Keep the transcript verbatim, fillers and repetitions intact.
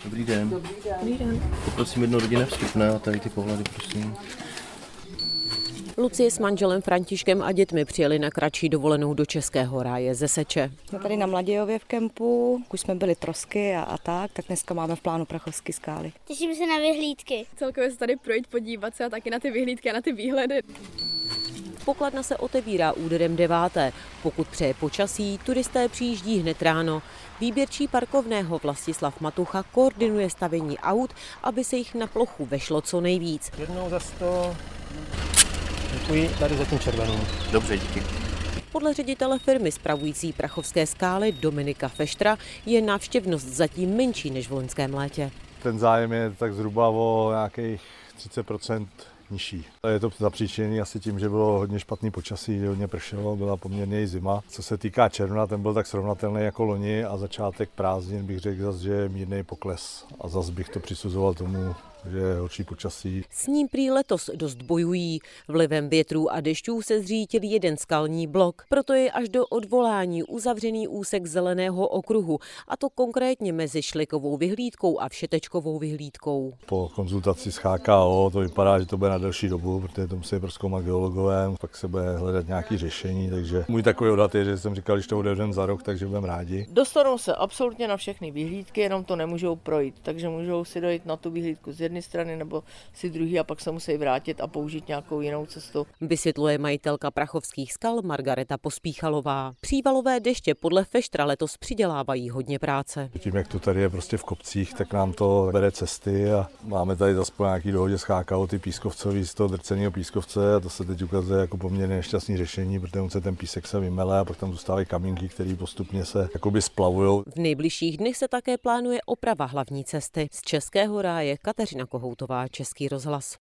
Dobrý den. Dobrý den. Dobrý den. Poprosím jedno rodinné vstupné a tady ty pohledy, prosím. Lucie s manželem Františkem a dětmi přijeli na kratší dovolenou do Českého ráje ze Seče. Jsme tady na Mladějově v kempu, už jsme byli trosky a, a tak, tak dneska máme v plánu Prachovské skály. Těším se na vyhlídky. Celkově se tady projít, podívat se a taky na ty vyhlídky a na ty výhledy. Pokladna se otevírá úderem deváté. Pokud přeje počasí, turisté přijíždí hned ráno. Výběrčí parkovného Vlastislav Matucha koordinuje stavění aut, aby se jich na plochu vešlo co nejvíc. Jednou za sto. Děkuji, tady za tím červeným. Dobře, díky. Podle ředitele firmy spravující Prachovské skály Dominika Feštra je návštěvnost zatím menší než v loňském létě. Ten zájem je tak zhruba o nějakých třicet procent nižší. Je to zapříčiněné asi tím, že bylo hodně špatný počasí, že hodně pršelo, byla poměrně i zima. Co se týká června, ten byl tak srovnatelný jako loni a začátek prázdnin bych řekl zase, že je mírný pokles a zase bych to přisuzoval tomu, že je horší počasí. S ním prý letos dost bojují. Vlivem větrů a dešťů se zřítil jeden skalní blok. Proto je až do odvolání uzavřený úsek zeleného okruhu, a to konkrétně mezi Šlikovou vyhlídkou a Všetečkovou vyhlídkou. Po konzultaci s H K O to vypadá, že to bude na delší dobu, protože to musí prozkoumat geologové, pak se bude hledat nějaké řešení, takže můj takový odhad je, že jsem říkal, že to otevřeme za rok, takže budeme rádi. Dostanou se absolutně na všechny vyhlídky, jenom to nemůžou projít, takže můžou si dojít na tu vyhlídku z jedné strany nebo si druhý a pak se musí vrátit a použít nějakou jinou cestu. Vysvětluje majitelka Prachovských skal Margareta Pospíchalová. Přívalové deště podle Feštra letos přidělávají hodně práce. Tím, jak to tady je prostě v kopcích, tak nám to bere cesty a máme tady zase po nějaký dohodě s H K O ty pískovcový z toho drceného pískovce a to se teď ukazuje jako poměrně nešťastný řešení, protože se ten písek se vymele a pak tam zůstávají kamínky, které postupně se jakoby splavujou. V nejbližších dnech se také plánuje oprava hlavní cesty. Z Českého ráje Kateřina Kohoutová, Český rozhlas.